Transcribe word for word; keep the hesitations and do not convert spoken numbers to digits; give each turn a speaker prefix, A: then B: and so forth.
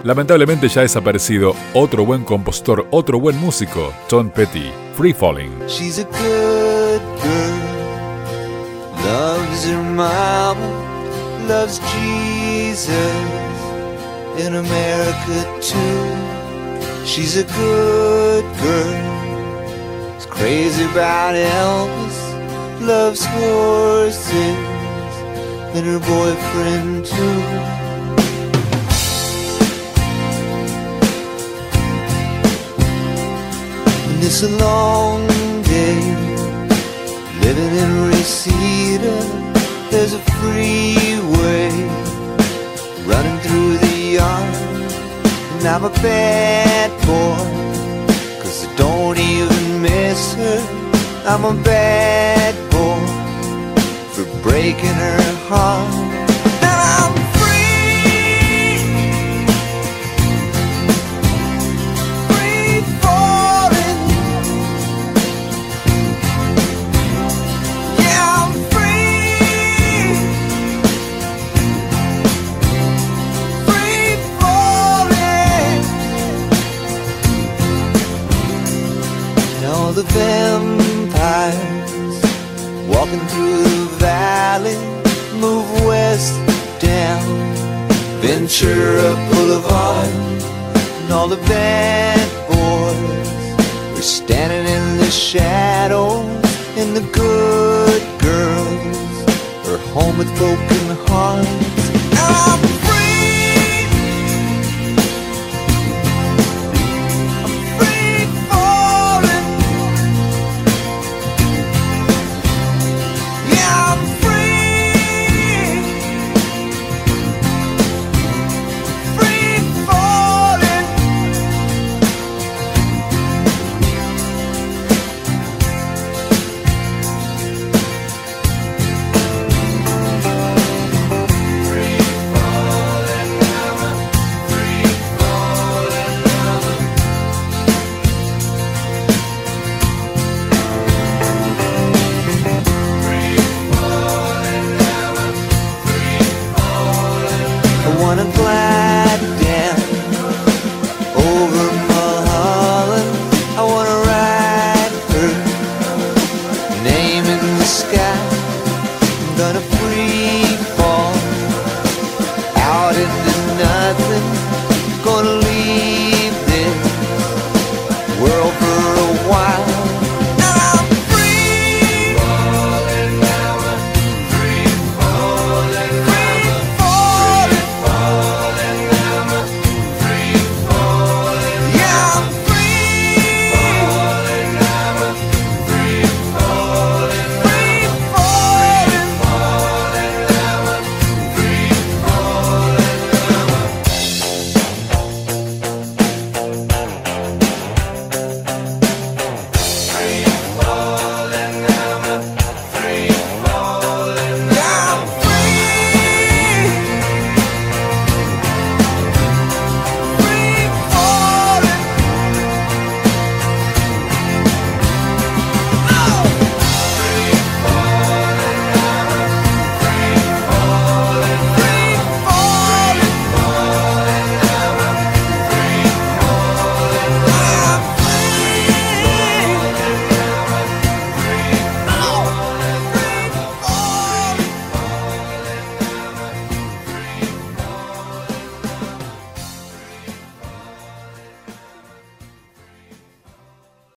A: Lamentablemente ya ha desaparecido otro buen compositor, otro buen músico, Tom Petty, Free Falling.
B: She's a good girl, loves her mama, loves Jesus, in America too. She's a good girl, is crazy about Elvis, loves horses, and her boyfriend too. And it's a long day, living in Reseda. There's a freeway running through the yard, and I'm a bad boy, 'cause I don't even miss her. I'm a bad boy for breaking her heart. And I'm free, free falling. Yeah, I'm free, free falling. And all the vampires walking through the valley move west down Ventura Boulevard, and all the bad boys are standing in the shadows, and the good girls are home with broken hearts. I'm free, I'm free falling. Yeah, I'm free, free falling. Free falling now, free falling now. Free falling now, free falling. I wanna glide down over Mulholland. I wanna ride her name in the sky. I'm gonna